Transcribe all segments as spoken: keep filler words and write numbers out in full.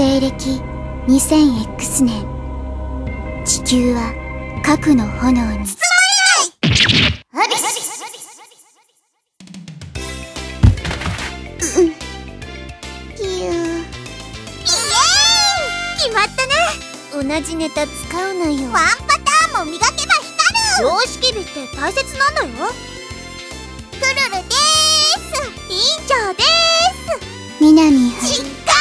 西暦 にせんエックス 年、地球は核の炎に包まれない。うん、ピュー。イエーイ、決まったね。同じネタ使うなよ。ワンパターンも磨けば光る。常識美って大切なんだよ。クルルでーす。委員長でーす。みなみはちっか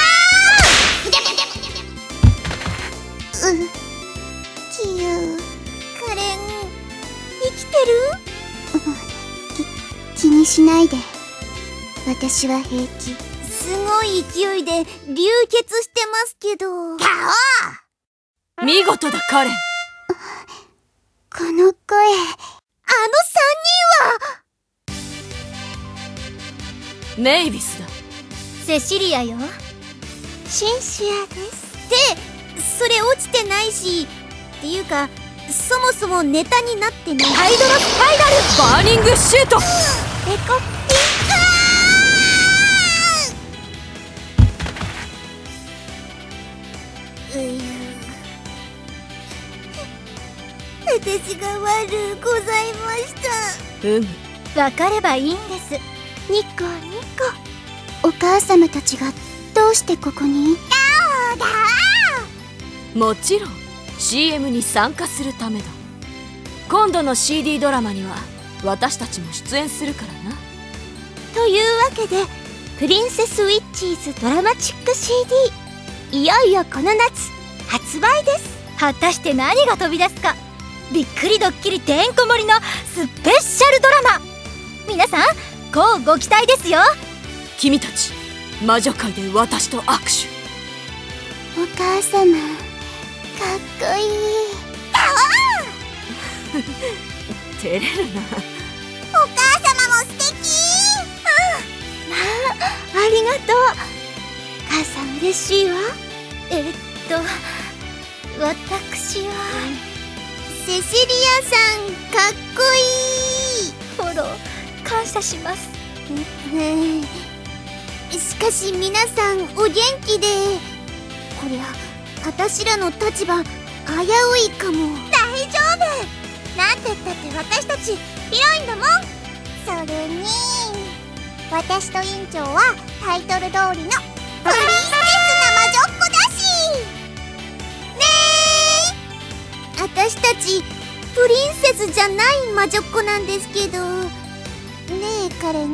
ー。うん、キユー。カレン生きてる？き、気にしないで。私は平気。すごい勢いで流血してますけど。ガオー！ 見事だカレン。 この声、あの三人はメイビスだ。 セシリアよ。 シンシアです。 ってそれ落ちてないし、っていうかそもそもネタになってない。 ハイドロスパイラルバーニングシュート。 ペコピンカー。うゆ私が悪うございました。 うむ、 わかればいいんです。 ニコニコ。お母様たちがどうしてここに？ガオガオ。 もちろん シーエム に参加するためだ。今度の シーディー ドラマには私たちも出演するからな。 というわけでプリンセスウィッチーズドラマチック シーディー、 いよいよこの夏発売です。 果たして何が飛び出すか。びっくりドッキリてんこ盛りのスペシャルドラマ。皆さん乞うご期待ですよ。 君たち魔女界で私と握手。 お母様かっこいい。 照れるな。 お母様も素敵。うん、まあ、ありがとう。母さん嬉しいわ。 えっと私は、 セシリアさんかっこいい。 フォロー感謝します。 ねえ、しかし皆さんお元気で。こりゃ私らの立場危ういかも。大丈夫。なんて言ったって私たちヒロインだもん。それに私と委員長はタイトル通りのプリンセスな魔女っ子だしねえ。私たちプリンセスじゃない魔女っ子なんですけどねえカレン。うん。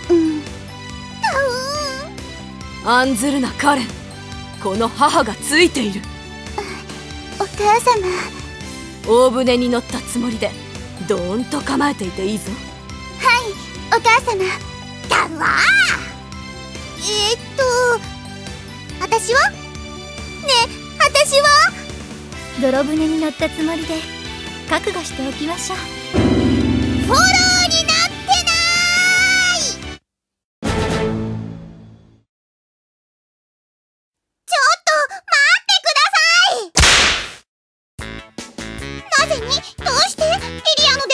案ずるなカレン、この母がついている。 お母様、 大船に乗ったつもりでどーんと構えていていいぞ。 はい、お母様。だわー。えー、っと私はねえ、私は泥船に乗ったつもりで覚悟しておきましょう。 フォローになってない。ちょっと待ってください。なぜに？どうして？エリアの